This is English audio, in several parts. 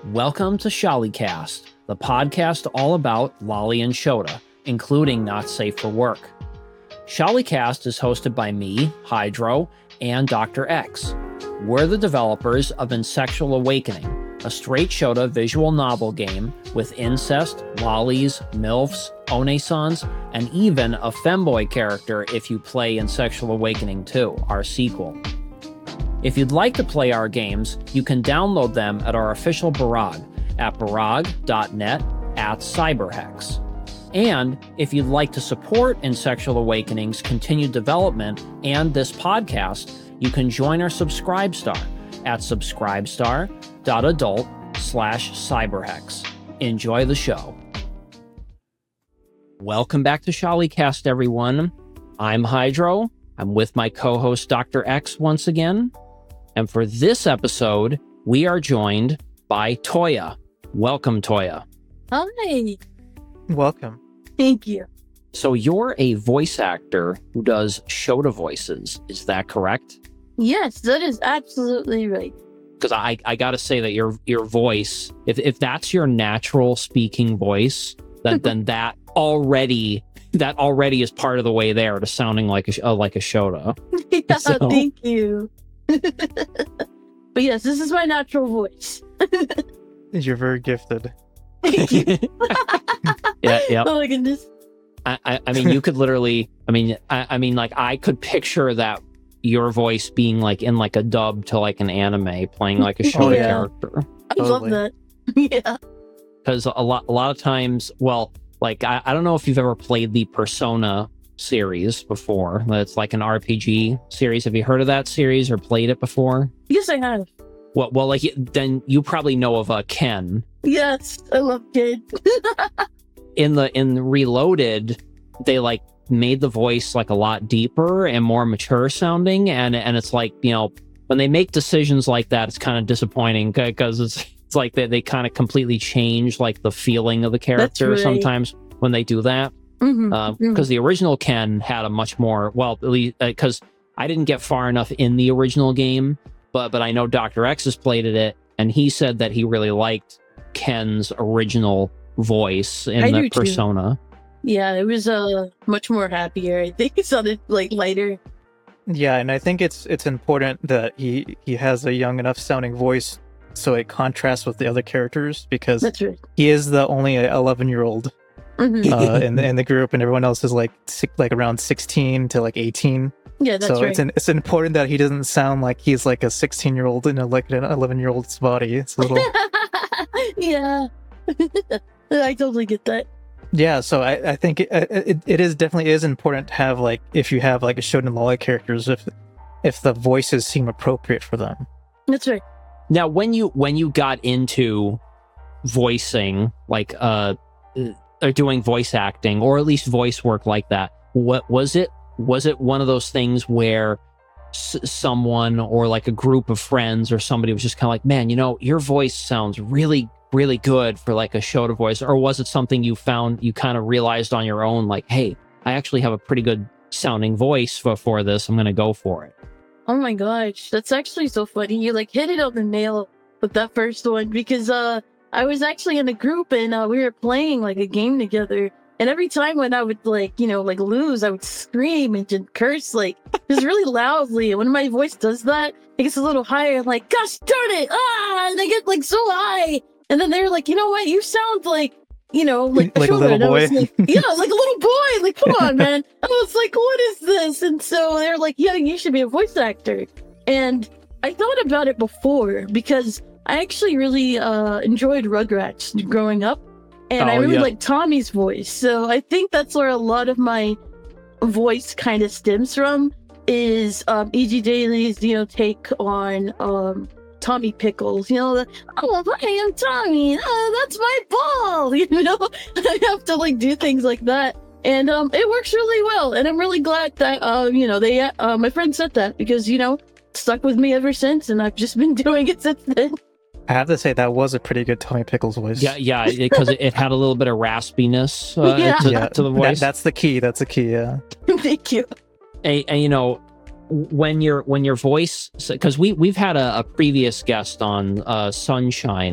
Welcome to Shollycast, the podcast all about Lolly and Shota, including Not Safe for Work. Shollycast is hosted by me, Hydro, and Dr. X. We're the developers of Insexual Awakening, a straight Shota visual novel game with incest, lollies, MILFs, onesans, and even a femboy character if you play Insexual Awakening 2, our sequel. If you'd like to play our games, you can download them at our official Barag at barag.net/cyberhex. And if you'd like to support Insexual Awakening's continued development and this podcast, you can join our Subscribestar at subscribestar.adult/cyberhex. Enjoy the show. Welcome back to Shollycast, everyone. I'm Hydro. I'm with my co-host Dr. X once again. And for this episode, we are joined by Toya. Welcome, Toya. Hi. Welcome. Thank you. So you're a voice actor who does Shota voices. Is that correct? Yes, that is absolutely right. Because I got to say that your voice, if that's your natural speaking voice, then that already is part of the way there to sounding like a Shota. Yeah, So- thank you. But yes, this is my natural voice. You're very gifted. Thank you. Yeah. Oh my goodness. I mean, you could literally. I mean, like I could picture that your voice being like in like a dub to like an anime, playing like a Shota Yeah. character. I love Totally. that. Yeah. Because a lot of times, well, like I don't know if you've ever played the Persona series before. It's like an RPG series. Have you heard of that series or played it before? Yes, I have. Well, like then you probably know of Ken. Yes, I love kids. In Reloaded, they like made the voice like a lot deeper and more mature sounding, and it's like, you know, when they make decisions like that, it's kind of disappointing because it's like they kind of completely change like the feeling of the character right. sometimes when they do that. Because the original Ken had a much more, well, at least because I didn't get far enough in the original game, but I know Dr. X has played it, and he said that he really liked Ken's original voice in I the do too. Persona. Yeah, it was much more happier. I think it sounded like lighter. Yeah, and I think it's important that he has a young enough sounding voice so it contrasts with the other characters, because That's right. he is the only 11-year-old Mhm. in the group, and everyone else is like around 16 to like 18. Yeah, that's So right. it's important that he doesn't sound like he's like a 16-year-old in like an 11-year-old's body. It's a little Yeah. I totally get that. Yeah, so I think it is definitely is important to have, like, if you have like a Shonen Lolly characters, if the voices seem appropriate for them. That's right. Now, when you got into voicing, like or doing voice acting, or at least voice work like that, what was it? Was it one of those things where someone or like a group of friends or somebody was just kind of like, man, you know, your voice sounds really, really good for like a Shota voice? Or was it something you found, you kind of realized on your own, like, hey, I actually have a pretty good sounding voice for this. I'm going to go for it. Oh my gosh, that's actually so funny. You like hit it on the nail with that first one, because I was actually in a group and we were playing like a game together. And every time when I would like lose, I would scream and just curse like just really loudly. And when my voice does that, it gets a little higher. I'm like, gosh darn it! And I get like so high. And then they're like, you know what? You sound like, like Like a Shota. little And I was boy. like, yeah, like a little boy. Like, come on, man. I was like, what is this? And so they're like, yeah, you should be a voice actor. And I thought about it before because I actually really enjoyed Rugrats growing up. And I Oh, really yeah. like Tommy's voice. So I think that's where a lot of my voice kind of stems from, is E.G. Daily's, take on Tommy Pickles. Oh, hi, I'm Tommy. Oh, that's my ball. I have to like do things like that. And it works really well. And I'm really glad that, they, my friend said that, because, stuck with me ever since. And I've just been doing it since then. I have to say that was a pretty good Tommy Pickles voice. Yeah, because it had a little bit of raspiness Yeah. to the voice. That's the key. That's the key. Yeah. Thank you. And when your voice, because we've had a previous guest on, Sunshine,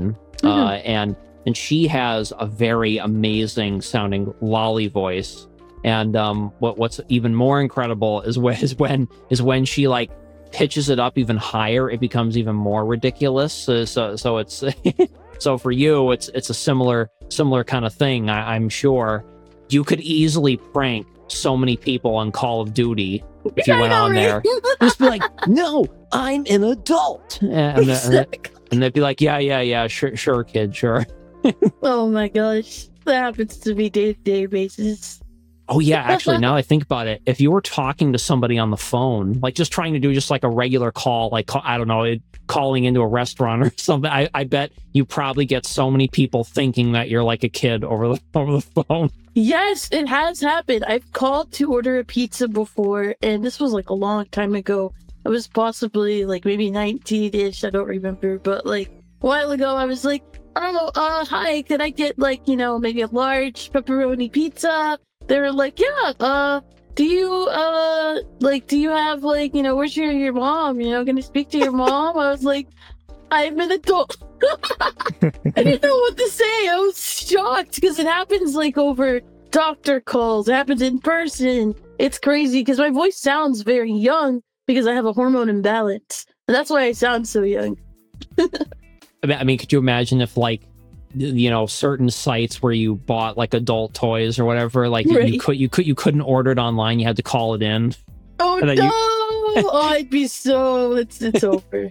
and she has a very amazing sounding Lolly voice. And what's even more incredible is when she like pitches it up even higher, it becomes even more ridiculous. So it's so for you, it's a similar kind of thing. I'm sure you could easily prank so many people on Call of Duty if you went on there. Just be like, no, I'm an adult, and they'd be like, yeah, sure, kid, sure. Oh my gosh, that happens to me day-to-day basis. Oh yeah, actually, now I think about it, if you were talking to somebody on the phone, like just trying to do just like a regular call, like I don't know, calling into a restaurant or something, I bet you probably get so many people thinking that you're like a kid over the phone. Yes, it has happened. I've called to order a pizza before, and this was like a long time ago. I was possibly like maybe 19-ish, I don't remember, but like a while ago, I was like, oh, hi, could I get like, maybe a large pepperoni pizza? They were like, yeah, do you have like, where's your mom? Can I speak to your mom? I was like, I'm an adult. I didn't know what to say. I was shocked because it happens like over doctor calls. It happens in person. It's crazy because my voice sounds very young because I have a hormone imbalance. And that's why I sound so young. I mean, could you imagine if like, certain sites where you bought like adult toys or whatever, like right. you couldn't order it online, you had to call it in. Oh no! I'd be so it's over.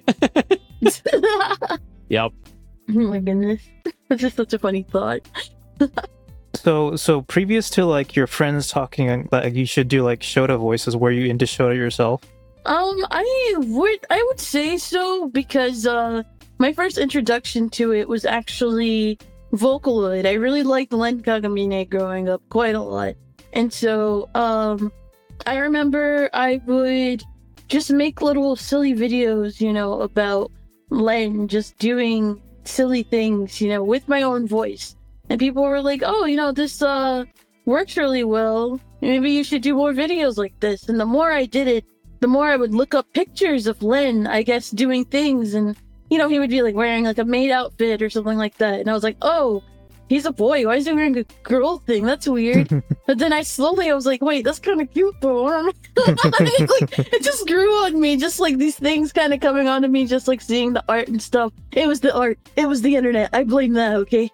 Yep. Oh my goodness, that's just such a funny thought. So previous to like your friends talking like you should do like Shota voices, were you into Shota yourself? I would say so because my first introduction to it was actually Vocaloid. I really liked Len Kagamine growing up quite a lot. And so I remember I would just make little silly videos, about Len just doing silly things, with my own voice. And people were like, oh, this works really well. Maybe you should do more videos like this. And the more I did it, the more I would look up pictures of Len, I guess, doing things. And he would be like wearing like a maid outfit or something like that. And I was like, oh, he's a boy. Why is he wearing a girl thing? That's weird. But then I was like, wait, that's kind of cute though. It just grew on me, just like these things kind of coming onto me, just like seeing the art and stuff. It was the art. It was the internet. I blame that, okay?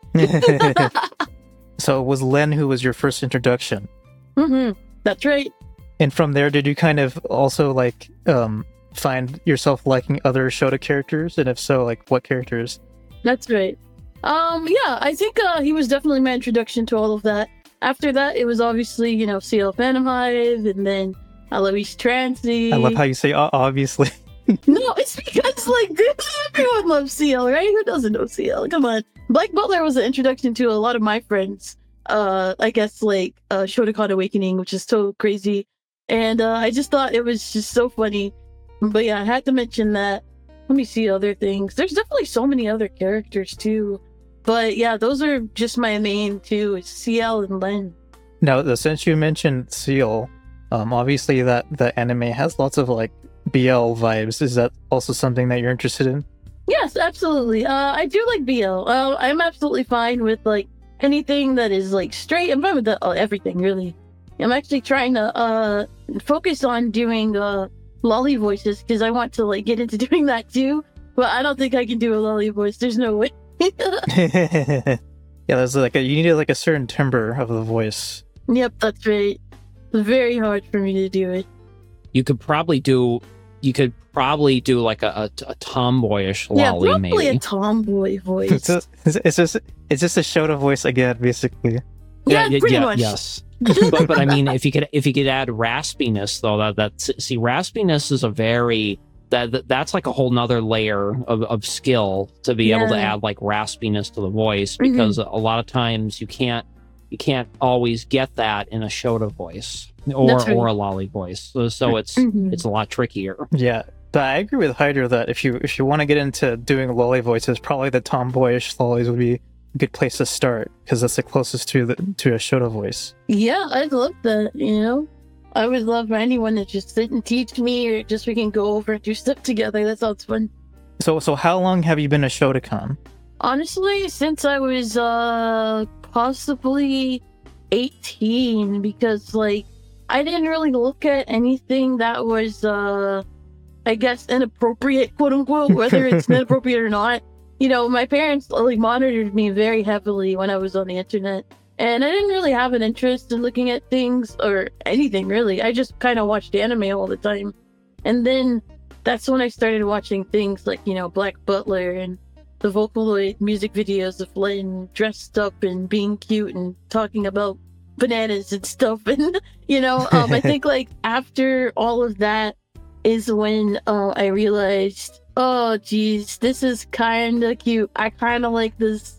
So it was Len who was your first introduction? Mm-hmm. That's right. And from there, did you kind of also like find yourself liking other Shota characters? And if so, like what characters? That's right. Yeah, I think he was definitely my introduction to all of that. After that, it was obviously, CL Phantom Hive, and then Alois Transy. I love how you say obviously. No, it's because like everyone loves CL, right? Who doesn't know CL? Come on. Black Butler was an introduction to a lot of my friends. I guess like Shotokan Awakening, which is so crazy. And I just thought it was just so funny. But yeah, I had to mention that. Let me see other things. There's definitely so many other characters too. But yeah, those are just my main two, is CL and Len. Now, since you mentioned CL, obviously that the anime has lots of like BL vibes. Is that also something that you're interested in? Yes, absolutely. I do like BL. I'm absolutely fine with like anything that is like straight. I'm fine with everything, really. I'm actually trying to focus on doing lolly voices because I want to like get into doing that too. But I don't think I can do a lolly voice. There's no way. Yeah, there's like you need like a certain timbre of the voice. Yep, that's right. It's very hard for me to do it. You could probably do like a tomboyish lolly, probably maybe a tomboy voice. It's just a Shota voice again, basically. Yeah, pretty much. Yes. but I mean, if you could add raspiness though, that's raspiness is a very that's like a whole nother layer of skill to be able to add like raspiness to the voice, because a lot of times you can't always get that in a Shota voice or a lolly voice. So it's a lot trickier. Yeah. But I agree with Hydra that if you want to get into doing lolly voices, probably the tomboyish lollies would be a good place to start, because that's the closest to a Shota voice. Yeah, I'd love that, I would love for anyone to just sit and teach me, or just we can go over and do stuff together. That sounds fun. So how long have you been a Shotokan? Honestly, since I was possibly 18, because like I didn't really look at anything that was I guess inappropriate, quote unquote, whether it's inappropriate or not. You know, my parents like monitored me very heavily when I was on the internet, and I didn't really have an interest in looking at things or anything really. I just kind of watched anime all the time, and then that's when I started watching things like, you know, Black Butler and the Vocaloid music videos of Len dressed up and being cute and talking about bananas and stuff. And, you know, I think like after all of that is when I realized, oh, geez, this is kind of cute. I kind of like this.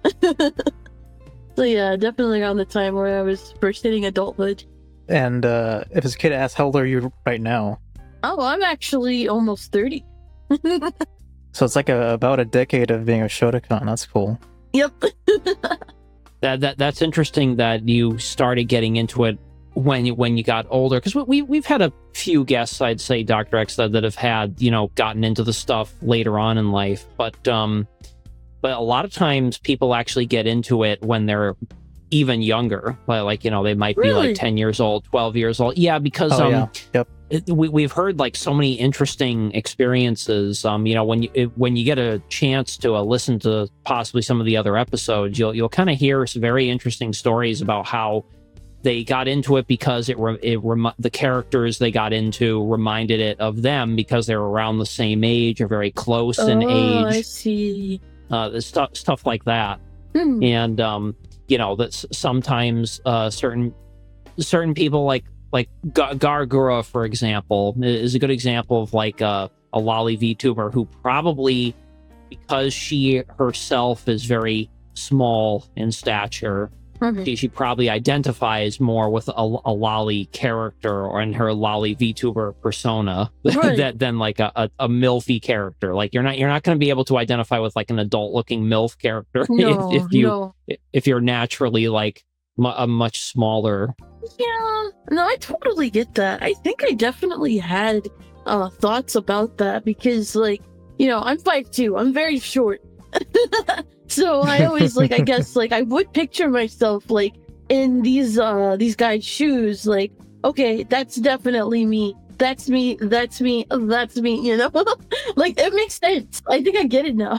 So yeah, definitely around the time where I was first hitting adulthood. And if this kid asks, how old are you right now? Oh, I'm actually almost 30. So it's like about a decade of being a Shotokan. That's cool. Yep. That's interesting that you started getting into it when you got older, because we've had a few guests, I'd say, Dr. X, that have had, you know, gotten into the stuff later on in life, but a lot of times people actually get into it when they're even younger, like, you know, they might be Really? like 10 years old, 12 years old. Yeah, because yeah. Yep. we've heard like so many interesting experiences. You know, when you get a chance to listen to possibly some of the other episodes, you'll kind of hear some very interesting stories about how they got into it because the characters they got into reminded it of them because they were around the same age or very close in age. I see. Stuff like that. And you know, that sometimes certain people like Gargura, for example, is a good example of like a lolly VTuber who probably, because she herself is very small in stature, she probably identifies more with a lolly character or in her lolly VTuber persona than like a MILFy character. Like you're not going to be able to identify with like an adult looking MILF character if you're naturally like a much smaller. Yeah, no, I totally get that. I think I definitely had thoughts about that because, like, you know, I'm 5'2", I'm very short. So I always, like, I guess, like, I would picture myself, like, in these guys' shoes, like, okay, that's definitely me. That's me, that's me, that's me, you know? Like, it makes sense. I think I get it now.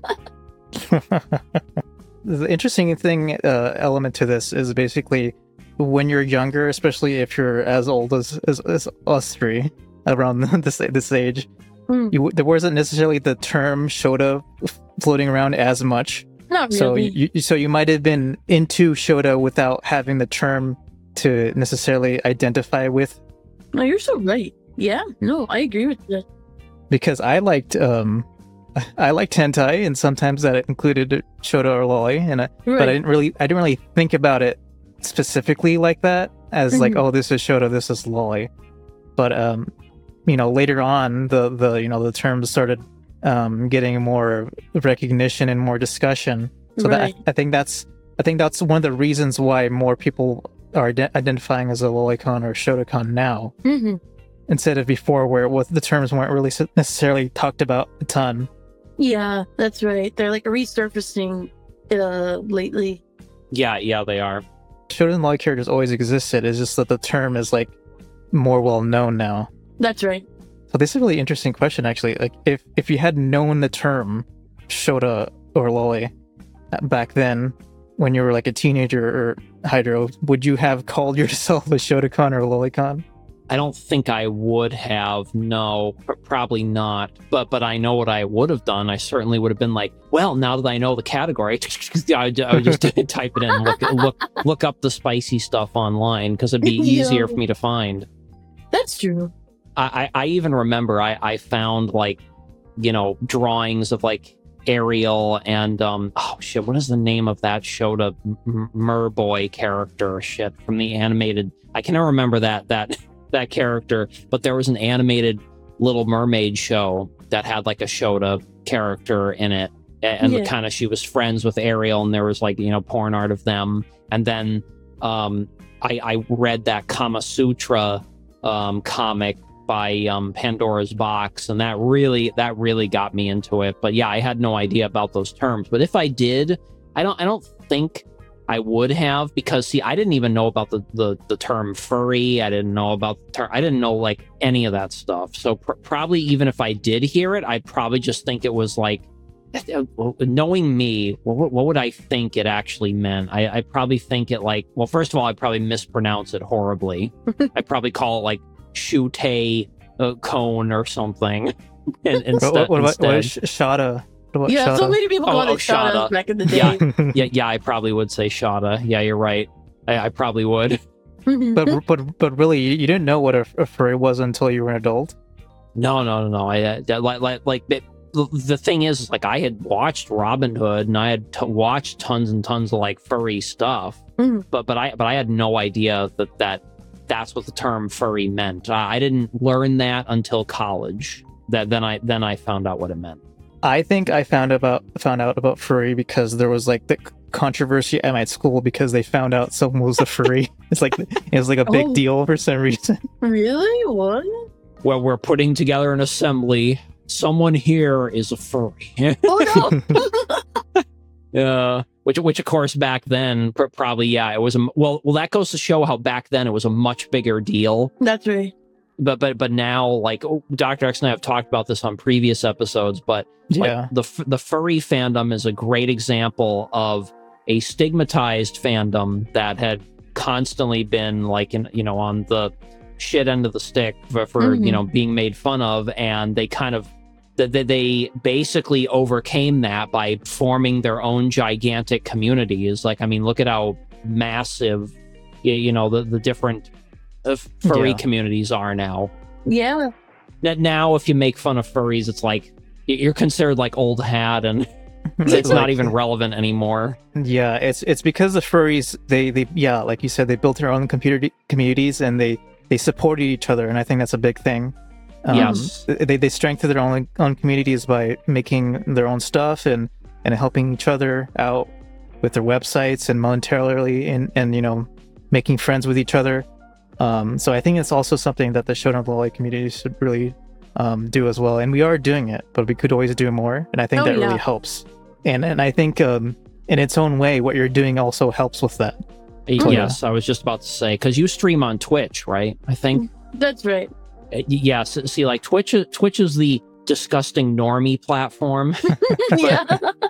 The interesting thing, element to this is basically when you're younger, especially if you're as old as us three, around this age, there wasn't necessarily the term Shota floating around as much. Not really. So you might have been into Shota without having the term to necessarily identify with. No, you're so right. Yeah, no, I agree with that. Because I liked hentai, and sometimes that included Shota or lolly, but I didn't really think about it specifically like that, as like, oh, this is Shota, this is lolly. But you know, later on, the terms started getting more recognition and more discussion. So that I think that's one of the reasons why more people are identifying as a lolicon or Shotokan now, instead of before, where the terms weren't really necessarily talked about a ton. Yeah, that's right. They're like resurfacing lately. Yeah, they are. Shota and lolly characters always existed. It's just that the term is like more well known now. That's right. So this is a really interesting question, actually. Like, if you had known the term Shota or lolly back then, when you were like a teenager or Hydro, would you have called yourself a Shotokan or a lolicon? I don't think I would have. No, probably not. But I know what I would have done. I certainly would have been like, well, now that I know the category, I would just type it in, and look up the spicy stuff online, because it'd be easier for me to find. That's true. I even remember I found, like, you know, drawings of like Ariel and what is the name of that Shota Merboy character from the animated? I can never remember that character, but there was an animated Little Mermaid show that had like a Shota character in it, and kind of she was friends with Ariel, and there was like, you know, porn art of them. And then I read that Kama Sutra comic by Pandora's Box, and that really got me into it. But yeah, I had no idea about those terms. But if I did, I don't think I would have, because see, I didn't even know about the term furry. I didn't know about the term. I didn't know like any of that stuff. So probably even if I did hear it, I'd probably just think it was like, knowing me, what would I think it actually meant? I probably think it like, well, first of all, I'd probably mispronounce it horribly. I'd probably call it like Shute cone or something. Instead, what about Shada? Yeah, so many people called it Shada back in the day. Yeah, I probably would say Shada. Yeah, you're right. I probably would. but really, you didn't know what a furry was until you were an adult? No. I the thing is, like, I had watched Robin Hood and I had watched tons and tons of like furry stuff, but I had no idea that's what the term furry meant. I didn't learn that until college. Then I found out what it meant. I think I found out about furry because there was like the controversy at my school because they found out someone was a furry. It was like a big deal for some reason. Really? What? Well, we're putting together an assembly. Someone here is a furry. Oh no! Yeah, which of course back then probably it was well that goes to show how back then it was a much bigger deal. That's right. But now, like, Dr. X and I have talked about this on previous episodes, but like, the furry fandom is a great example of a stigmatized fandom that had constantly been like on the shit end of the stick for being made fun of, and they kind of they basically overcame that by forming their own gigantic communities. Like, I mean, look at how massive the different furry communities are now. Yeah. Now, if you make fun of furries, it's like you're considered like old hat, and it's not even relevant anymore. Yeah, it's because the furries they like you said, they built their own communities and they supported each other, and I think that's a big thing. Yes, they strengthen their own communities by making their own stuff and helping each other out with their websites and monetarily and making friends with each other. So I think it's also something that the Shota Lolly community should really do as well, and we are doing it, but we could always do more, and I think that really helps. And I think in its own way, what you're doing also helps with that. Yes, I was just about to say, because you stream on Twitch, right? I think that's right. Yes, see, like Twitch is the disgusting normie platform. Yeah.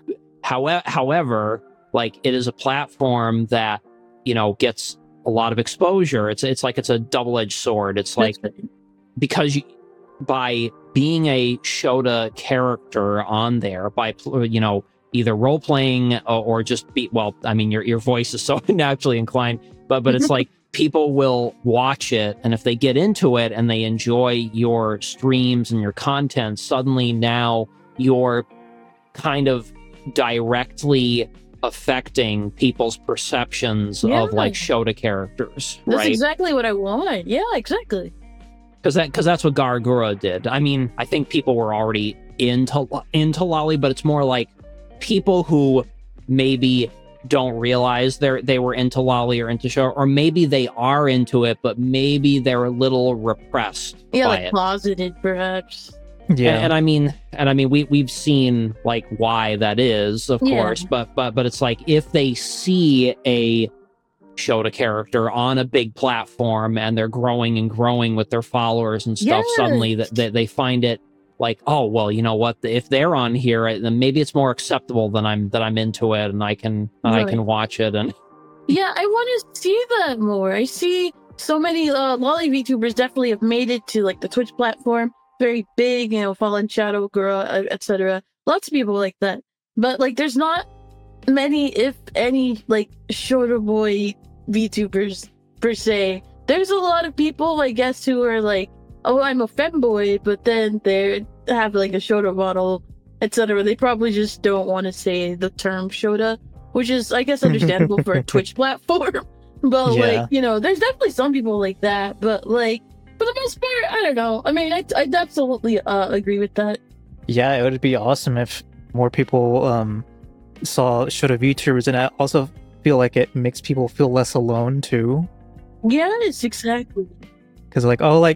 However, like, it is a platform that gets a lot of exposure. It's like it's a double-edged sword. It's like because by being a Shota character on there, by either role playing or just your voice is so naturally inclined, but it's like people will watch it, and if they get into it and they enjoy your streams and your content, suddenly now you're kind of directly affecting people's perceptions of like Shota characters. That's exactly what I want. Yeah, exactly. Because that's what Gargura did. I mean, I think people were already into Lolly, but it's more like people who maybe don't realize they were into Lolly or into Shota, or maybe they are into it, but maybe they're a little repressed. Yeah, by like closeted, perhaps. Yeah, and I mean, we've seen like why that is, of course, but it's like if they see a Shota character on a big platform and they're growing and growing with their followers and stuff, suddenly that they find it like, oh well, you know what? If they're on here, then maybe it's more acceptable that I'm into it, and I can watch it. And yeah, I want to see that more. I see so many Lolly VTubers definitely have made it to like the Twitch platform, very big, Fallen Shadow Girl, etc. Lots of people like that, but like there's not many, if any, like Shota Boy VTubers per se. There's a lot of people, I guess, who are like, oh, I'm a femboy, but then they have like a Shota model, etc. They probably just don't want to say the term Shota, which is, I guess, understandable for a Twitch platform. But like, there's definitely some people like that. But like, for the most part, I don't know. I mean, I'd absolutely agree with that. Yeah, it would be awesome if more people saw Shota VTubers, and I also feel like it makes people feel less alone too. Yes, exactly. because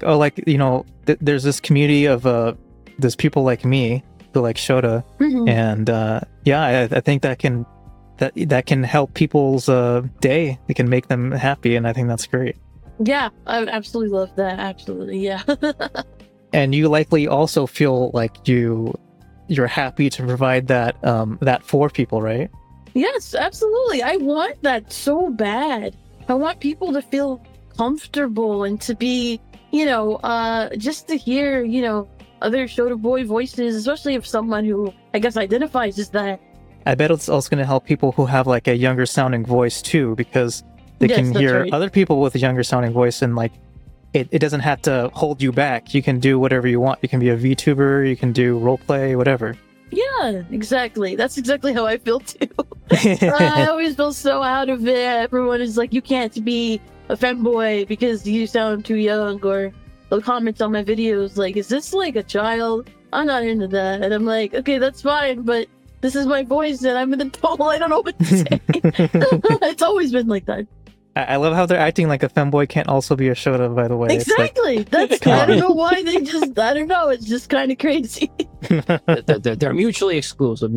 there's this community of there's people like me who like Shota, and I think that can help people's day. It can make them happy, and I think that's great. Yeah, I would absolutely love that. Absolutely, yeah. And you likely also feel like you're happy to provide that for people, right? Yes, absolutely. I want that so bad. I want people to feel comfortable and to be, just to hear, other Shota Boy voices, especially if someone who I guess identifies as that. I bet it's also going to help people who have like a younger sounding voice too, because they can hear other people with a younger sounding voice, and like it doesn't have to hold you back. You can do whatever you want. You can be a VTuber, you can do roleplay, whatever. Yeah, exactly. That's exactly how I feel too. I always feel so out of it. Everyone is like, you can't be a femboy because you sound too young, or they'll comment on my videos like, is this like a child? I'm not into that. And I'm like, okay, that's fine, but this is my voice and I'm an adult. I don't know what to say. It's always been like that. I love how they're acting like a femboy can't also be a Shota, by the way. Exactly. That's I don't know why they just, I don't know. It's just kind of crazy. They're mutually exclusive.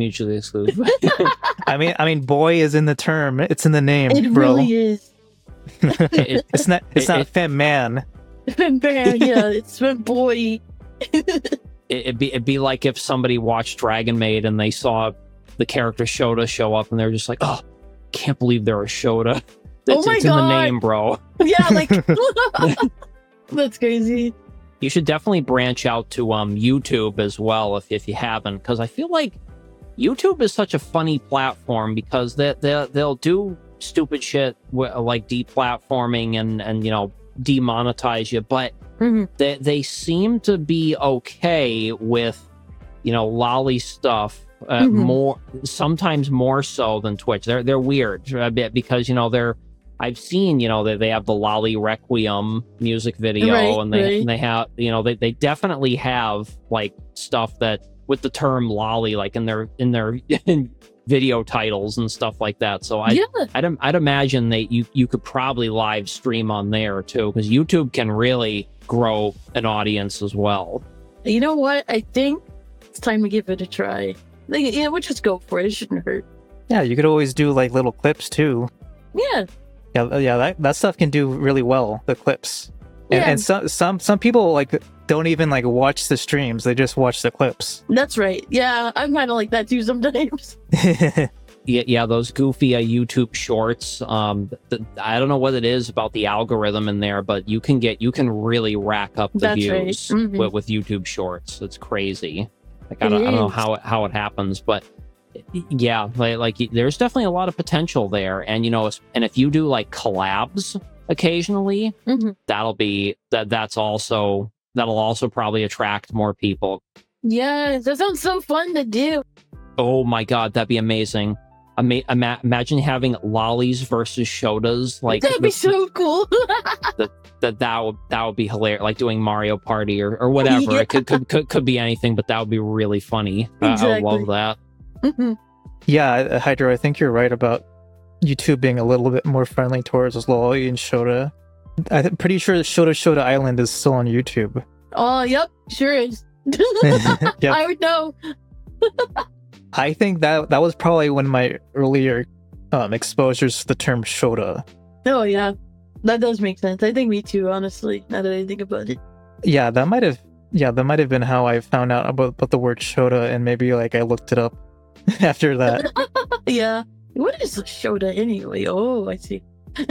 I mean, boy is in the term. It's in the name, it bro. Really is. It's not fem man. Fem man, yeah. It's fem boy. It'd be like if somebody watched Dragon Maid and they saw the character Shota show up and they're just like, oh, can't believe they're a Shota. It's in the name, bro. Yeah, like that's crazy. You should definitely branch out to YouTube as well if you haven't, because I feel like YouTube is such a funny platform because they'll do stupid shit like deplatforming and demonetize you, but they seem to be okay with lolly stuff sometimes more so than Twitch. They're weird a bit because I've seen that they have the Lolly Requiem music video, and they have they definitely have like stuff that with the term lolly like in their video titles and stuff like that. So I'd imagine that you could probably live stream on there too, because YouTube can really grow an audience as well. You know what? I think it's time to give it a try. We'll just go for it. It shouldn't hurt. Yeah, you could always do like little clips too. Yeah. Yeah, that stuff can do really well, the clips. And some people like don't even like watch the streams, they just watch the clips. That's right. Yeah, I'm kind of like that too sometimes. Yeah, those goofy YouTube shorts. I don't know what it is about the algorithm in there, but you can really rack up the views with YouTube shorts. It's crazy. Like I don't know how it happens, but yeah, like there's definitely a lot of potential there, and and if you do like collabs occasionally, that'll also probably attract more people. Yeah, that sounds so fun to do. Oh my god, that'd be amazing. Imagine having lollies versus Shotas. Like that'd be so cool. that would be hilarious. Like doing Mario Party or whatever. Yeah. It could be anything, but that would be really funny. Exactly. I would love that. Yeah, Hydro, I think you're right about YouTube being a little bit more friendly towards lolly and Shota. I'm pretty sure Shota Island is still on YouTube. Oh, yep, sure is. Yep. I would know. I think that was probably one of my earlier exposures to the term Shota. Oh yeah, that does make sense. I think me too, honestly, now that I think about it. Yeah, that might have been how I found out about the word Shota, and maybe like I looked it up after that. Yeah. What is a Shota anyway? Oh, I see.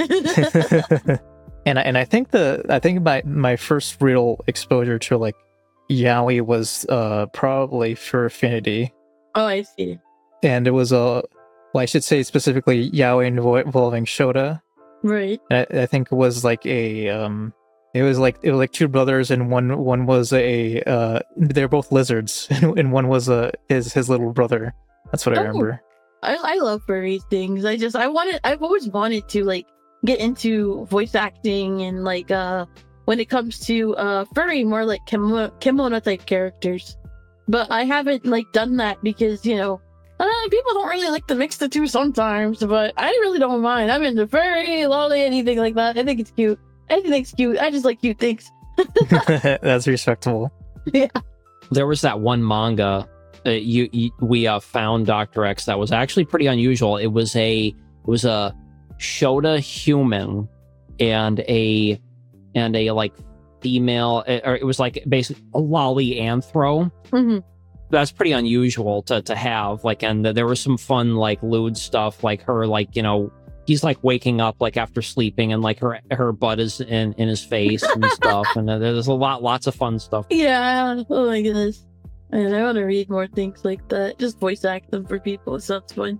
and I think my first real exposure to like yaoi was probably for Affinity. Oh, I see. And it was I should say specifically yaoi involving Shota. Right. And I think it was like it was like two brothers, and one was they're both lizards, and one was his little brother. That's what I remember. I love furry things. I've always wanted to like get into voice acting and like when it comes to furry, more like kimono type characters. But I haven't like done that because people don't really like to mix the two sometimes. But I really don't mind. I'm into furry, lolly, anything like that. I think it's cute. Anything's cute. I just like cute things. That's respectable. Yeah. There was that one manga we found Dr. X that was actually pretty unusual. It was a Shota human and a like female, or it was like basically a lolly anthro. Mm-hmm. That's pretty unusual to have. Like, and there was some fun like lewd stuff, like her, like, you know, he's like waking up like after sleeping, and like her butt is in his face and stuff. And there's lots of fun stuff. Yeah. Oh my goodness. And I want to read more things like that. Just voice act them for people. It sounds fun.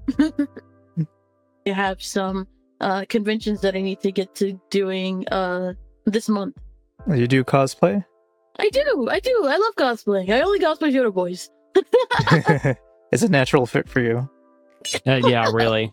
I have some conventions that I need to get to doing this month. You do cosplay? I do. I love cosplay. I only cosplay Shota boys. It's a natural fit for you. Yeah, really.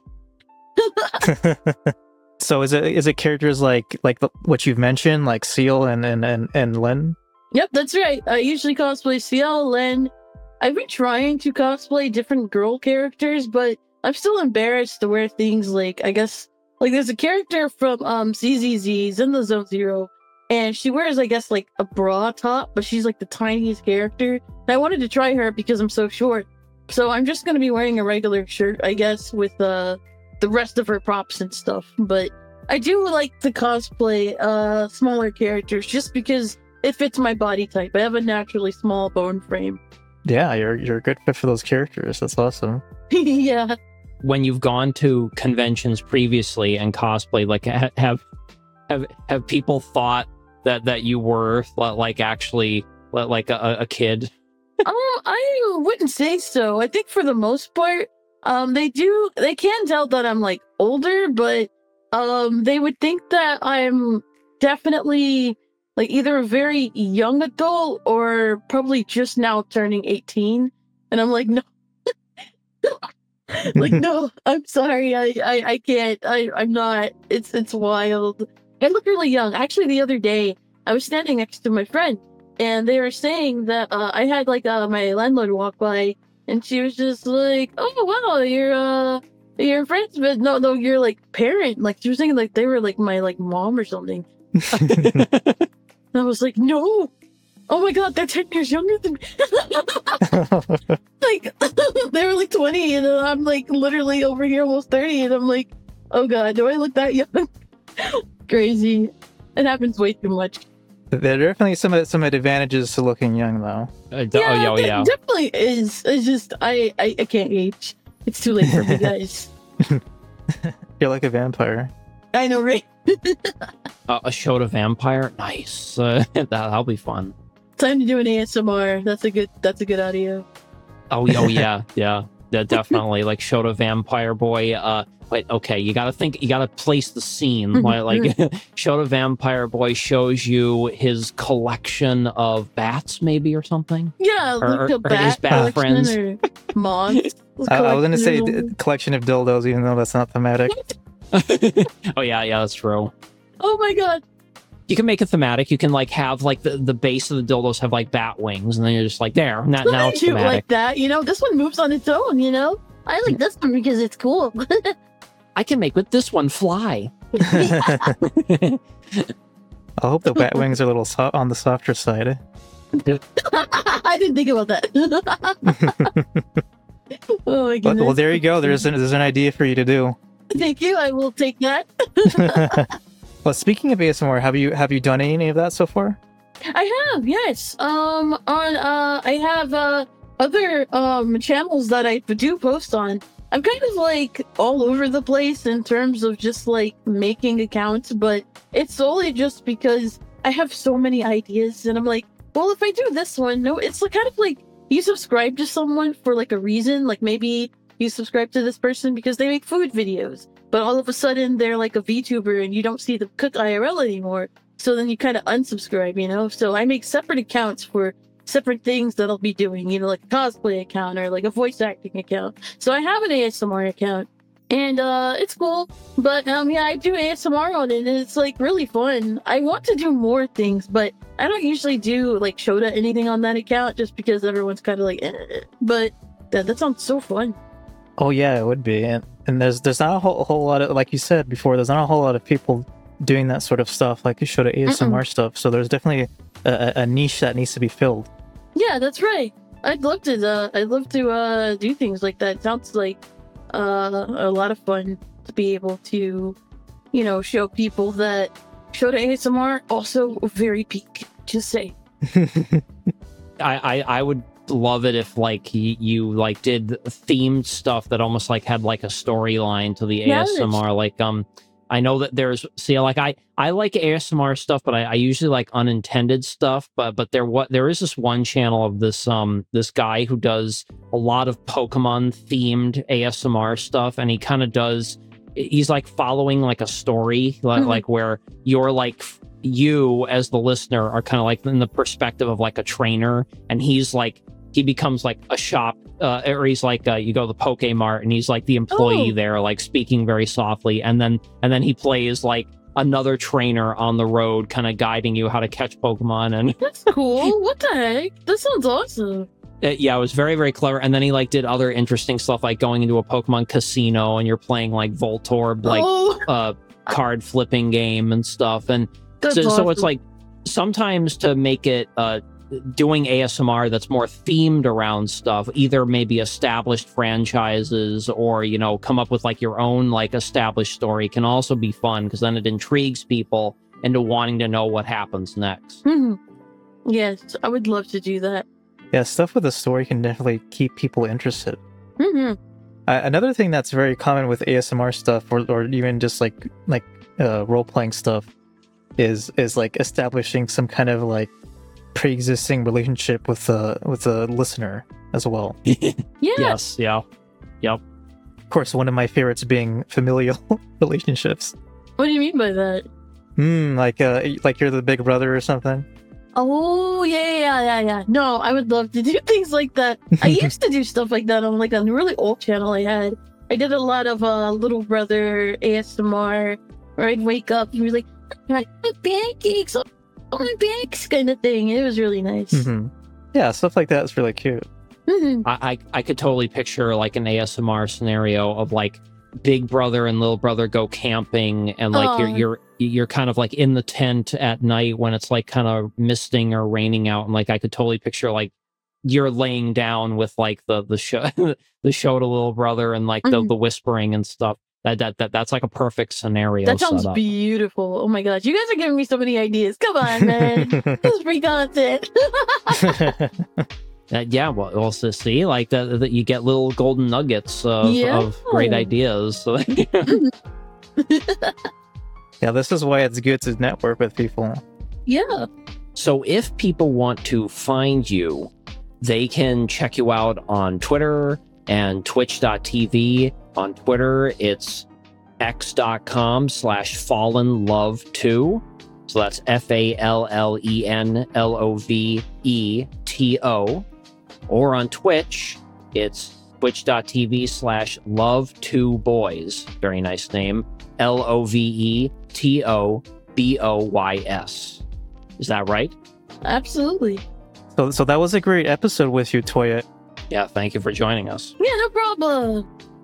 So is it characters like what you've mentioned, like Seal and Lynn? Yep, that's right. I usually cosplay Ciel, Len. I've been trying to cosplay different girl characters, but I'm still embarrassed to wear things like, I guess, like there's a character from ZZZ's in the Zone Zero, and she wears, I guess, like a bra top, but she's like the tiniest character. And I wanted to try her because I'm so short. So I'm just going to be wearing a regular shirt, I guess, with the rest of her props and stuff. But I do like to cosplay smaller characters just because it fits my body type. I have a naturally small bone frame. Yeah, you're a good fit for those characters. That's awesome. Yeah. When you've gone to conventions previously and cosplay, like have people thought that you were like actually like a kid? I wouldn't say so. I think for the most part, they can tell that I'm like older, but they would think that I'm definitely like either a very young adult or probably just now turning 18. And I'm like, no. Like, no, I'm sorry. I can't. I'm not. It's wild. I look really young. Actually, the other day, I was standing next to my friend, and they were saying that I had like my landlord walk by, and she was just like, "Oh wow, you're friends, but no, you're like parent." Like she was saying like they were like my like mom or something. I was like, no. Oh my god, they're 10 years younger than me. Like, they were like 20, and I'm like literally over here almost 30, and I'm like, oh god, do I look that young? Crazy. It happens way too much. There are definitely some advantages to looking young, though. Yeah. Definitely is. It's just, I can't age. It's too late for me, guys. You're like a vampire. I know, right? A Shota vampire? Nice. That'll be fun. Time to do an ASMR. That's a good audio. Oh yeah. Definitely. Like Shota vampire boy. Wait, okay, you gotta place the scene. Like Shota vampire boy shows you his collection of bats, maybe, or something. Yeah, or like a his bat friends. or moths. I was gonna say collection of dildos, even though that's not thematic. Oh yeah, that's true. Oh my god. You can make it thematic. You can like have like the base of the dildos have like bat wings, and then you're just like there. Now it's thematic. Like that, you know. This one moves on its own, you know. I like this one because it's cool. I can make with this one fly. I hope the bat wings are a little on the softer side. I didn't think about that. Oh my goodness. Well, there you go. There's an idea for you to do. Thank you. I will take that. Well, speaking of ASMR, have you done any of that so far? I have, yes. I have other channels that I do post on. I'm kind of like all over the place in terms of just like making accounts, but it's solely just because I have so many ideas, and I'm like, well, if I do this one, no, it's like kind of like you subscribe to someone for like a reason, like maybe you subscribe to this person because they make food videos, but all of a sudden they're like a VTuber and you don't see them cook IRL anymore. So then you kind of unsubscribe, you know? So I make separate accounts for separate things that I'll be doing, you know, like a cosplay account or like a voice acting account. So I have an ASMR account, and it's cool. But yeah, I do ASMR on it, and it's like really fun. I want to do more things, but I don't usually do like Shota anything on that account just because everyone's kind of like, but that sounds so fun. Oh yeah, it would be. And there's not a whole lot of, like you said before, there's not a whole lot of people doing that sort of stuff, like Shota ASMR stuff. So there's definitely a niche that needs to be filled. Yeah, that's right. I'd love to do things like that. It sounds like a lot of fun to be able to, show people that Shota ASMR also very peak. Just say. I would love it if like you like did themed stuff that almost like had like a storyline to the ASMR. Like I know that there's like I like ASMR stuff, but I usually like unintended stuff. But there is this one channel of this guy who does a lot of Pokemon themed ASMR stuff, and he kind of he's like following like a story, like where you're like you as the listener are kind of like in the perspective of like a trainer, and he becomes like a shop or he's like you go to the Pokemart and he's like the employee there, like speaking very softly, and then he plays like another trainer on the road kind of guiding you how to catch Pokemon. And that's cool. What the heck, that sounds awesome. Yeah, it was very, very clever. And then he like did other interesting stuff, like going into a Pokemon casino and you're playing like Voltorb, like card flipping game and stuff. And so it's like sometimes to make it doing ASMR that's more themed around stuff, either maybe established franchises or, come up with like your own like established story, can also be fun because then it intrigues people into wanting to know what happens next. Mm-hmm. Yes, I would love to do that. Yeah, stuff with a story can definitely keep people interested. Mm-hmm. Another thing that's very common with ASMR stuff, or even just like role-playing stuff, is like establishing some kind of like pre-existing relationship with the listener as well. Yes. Yeah. Yep. Of course, one of my favorites being familial relationships. What do you mean by that? Like you're the big brother or something. Oh, yeah. No, I would love to do things like that. I used to do stuff like that on like a really old channel I had. I did a lot of little brother ASMR, where I'd wake up and be like, pancakes on my backs kind of thing. It was really nice. Mm-hmm. Yeah, stuff like that is really cute. Mm-hmm. I could totally picture like an ASMR scenario of like big brother and little brother go camping, and like you're kind of like in the tent at night when it's like kind of misting or raining out, and like I could totally picture like you're laying down with like the show the little brother and like the whispering and stuff. That's like a perfect scenario. That sounds setup. Beautiful. Oh my gosh, you guys are giving me so many ideas. Come on, man. This is free content. Yeah, well, also see, like that you get little golden nuggets of great ideas. Yeah, this is why it's good to network with people. Yeah. So if people want to find you, they can check you out on Twitter and twitch.tv. On Twitter, it's x.com/fallenlove2. So that's FALLENLOVETO. Or on Twitch, it's twitch.tv/love2boys. Very nice name. LOVETOBOYS. Is that right? Absolutely. So that was a great episode with you, Toya. Yeah, thank you for joining us. Yeah, no problem.